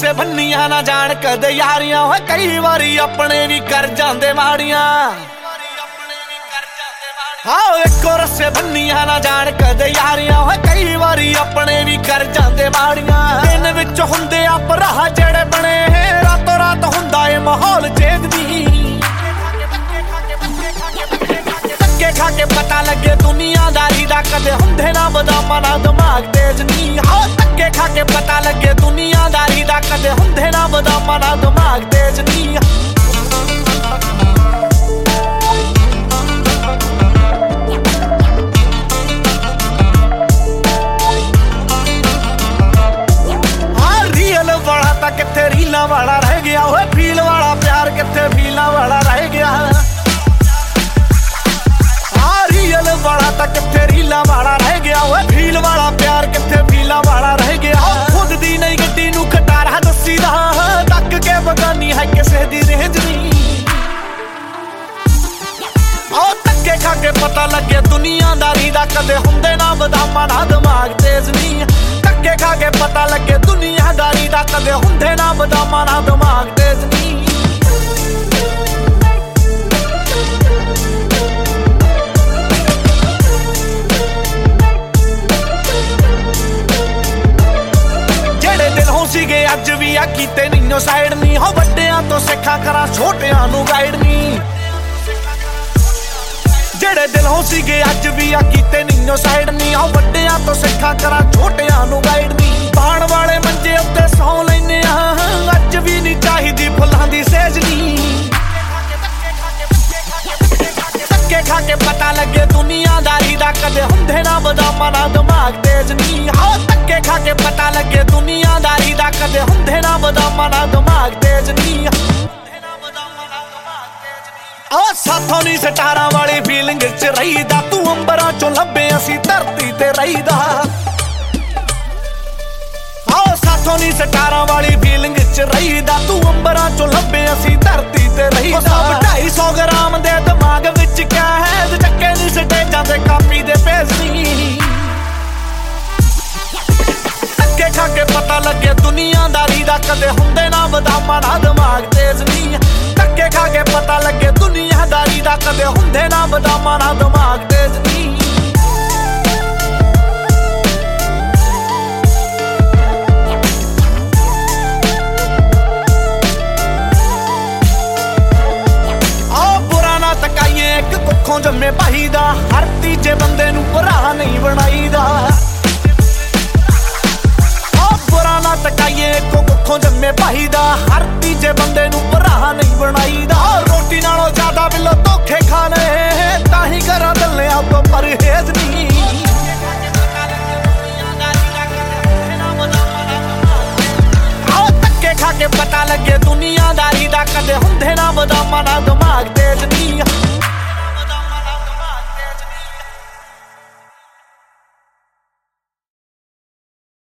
रस्से भन्निया ना जान कदे यारियां होए कई वारी अपने भी कर जांदे माड़ियां हाँ एको रस्से भन्निया ना जान कदे यारियां होए कई वारी अपने भी कर जांदे माड़ियां दिन विच हुंदे आ भरा जेड़े बने रातों रात हुंदा ए माहौल चेंजदी धक्के खा के पता लगे दुनियादारी दा कदे हुंदे ना बदामां ना दिमाग तेज नी हाँ धक्के खा के पता लगे दुनियादारी दा कदे हुंदे ना बदामां ना दिमाग तेज नी किथे रीला वाला रह गया होए फील वाला प्यार किथे फीला वाला रह गया रियल वाला ता किथे रीला वाला रह गया होए फील वाला प्यार किथे फीला वाला रह गया खुद दी नहीं गड्डी नू खटारा दसी दा तक के बगानी है किसे दी रेंज नहीं धक्के खा के पता लगे दुनियादारी दा कदे हुंदे ना बदामां ना दिमाग तेज नहीं धक्के खा के पता लगे दुनियादारी दा कदे हुंदे ना बदामां ना दिमाग तेज नहीं जेड़े दिल हो सीगे अज भी आ कीते नहीं साइड नहीं हो वड्डियां तो सिखा करा छोटियां नू गाइड नहीं जेड़े दिल हो सीगे अज भी आ कीते नहीं साइड नहीं हो वड्डियां तो सिखा करा छोटियां नू गाइड नहीं बाण वाले मंजे उत्ते सौ लैने अज भी नहीं चाहिदी फुल्लां दी सेज नहीं धक्के खा के पता लगे दुनियादारी दा कदे हुंदे ना बदामां ना दिमाग तेज नहीं हाँ धक्के खा के पता लगे दुनियादारी दा कदे हुंदे ना बदामां ना दिमाग तेज नहीं साथों नी सटारा वाली फीलिंग च रहीदा तू अंबरां चों लभे असी धरती ते रहीदा साथों नी सटारा वाली फीलिंग च रहीदा तू अंबरां चों लभे असी धरती ते रहीदा सब 250 ग्राम दे दिमाग विच क्या है चक्के नी स्टेजां ते कापी दे पेज नहीं धक्के खा के पता लगे दुनियादारी दा कदे हुंदे ना बदामां ना दिमाग तेज नहीं धक्के खा के पता लगे दुनियादारी दा कदे हुंदे ना बदामां ना दिमाग तेज नहीं बुरा ना तकाइए एक कुखों जम्मे भाई दा हर तीजे बंदे नू भरा नहीं बनाईदा बुरा ना तकाइए एक कुखों जम्मे भाई दा हर तीजे बंदे नू भरा नहीं बनाईदा रोटी नालों ज्यादा बिलो धोखे खाने ताही करा दलिया तो परहेज नहीं धक्के खा के पता लगे दुनियादारी दा कदे हुंदे ना बदामां ना